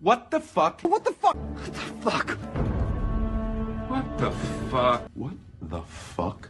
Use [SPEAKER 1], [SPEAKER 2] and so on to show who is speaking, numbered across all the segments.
[SPEAKER 1] What the fuck?
[SPEAKER 2] What the fuck?
[SPEAKER 1] What the fuck? What the fuck? What the fuck?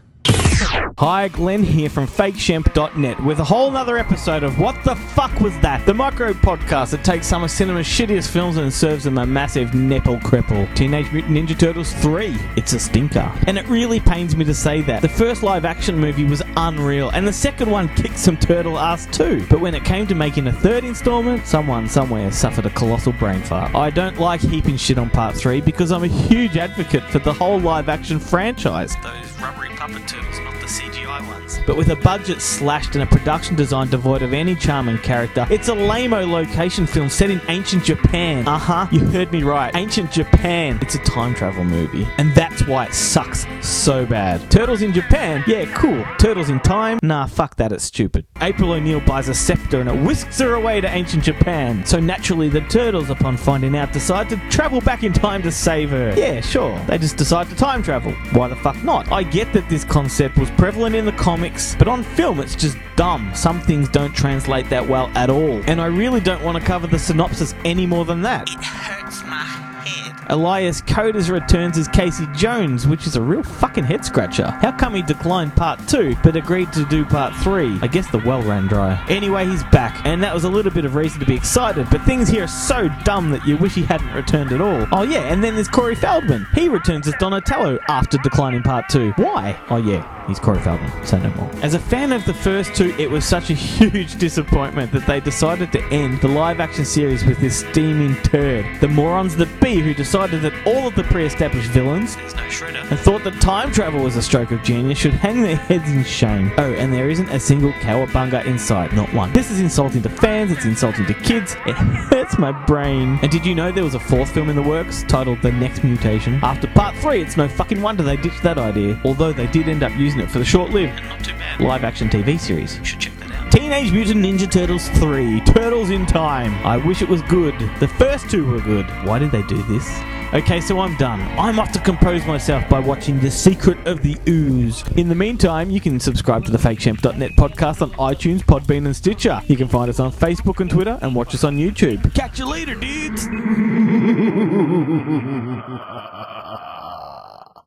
[SPEAKER 3] Hi, Glenn here from FakeShemp.net with a whole nother episode of What the Fuck Was That? The micro podcast that takes some of cinema's shittiest films and serves them a massive nipple cripple. Teenage Mutant Ninja Turtles 3. It's a stinker. And it really pains me to say that. The first live action movie was unreal, and the second one kicked some turtle ass too. But when it came to making a third installment, someone somewhere suffered a colossal brain fart. I don't like heaping shit on part 3 because I'm a huge advocate for the whole live action franchise. Those rubbery puppet turtles, not the CGI ones. But with a budget slashed and a production design devoid of any charm and character, it's a lame-o location film set in ancient Japan. You heard me right. Ancient Japan. It's a time travel movie. And that's why it sucks so bad. Turtles in Japan? Yeah, cool. Turtles in time? Nah, fuck that, it's stupid. April O'Neil buys a scepter and it whisks her away to ancient Japan. So naturally, the turtles, upon finding out, decide to travel back in time to save her. Yeah, sure. They just decide to time travel. Why the fuck not? I get that this concept was prevalent in the comics, but on film it's just dumb. Some things don't translate that well at all. And I really don't want to cover the synopsis any more than that. It hurts my head. Elias Koteas returns as Casey Jones, which is a real fucking head scratcher. How come he declined part 2 but agreed to do part 3? I guess the well ran dry. Anyway, he's back, and that was a little bit of reason to be excited, but things here are so dumb that you wish he hadn't returned at all. Oh yeah, and then there's Corey Feldman. He returns as Donatello after declining part 2. Why? Oh yeah, he's Corey Feldman, say no more. As a fan of the first two, it was such a huge disappointment that they decided to end the live action series with this steaming turd. The morons that be who decided that all of the pre-established villains, there's no Shredder, and thought that time travel was a stroke of genius should hang their heads in shame. Oh, and there isn't a single cowabunga in sight, not one. This is insulting to fans, it's insulting to kids, it hurts my brain. And did you know there was a fourth film in the works titled The Next Mutation? After part 3, it's no fucking wonder they ditched that idea, although they did end up using it for the short-lived, and not too bad, live-action TV series. You should check that out. Teenage Mutant Ninja Turtles 3, Turtles in Time. I wish it was good. The first two were good. Why did they do this? Okay, so I'm done. I'm off to compose myself by watching The Secret of the Ooze. In the meantime, you can subscribe to the FakeShemp.net podcast on iTunes, Podbean and Stitcher. You can find us on Facebook and Twitter and watch us on YouTube. Catch you later, dudes!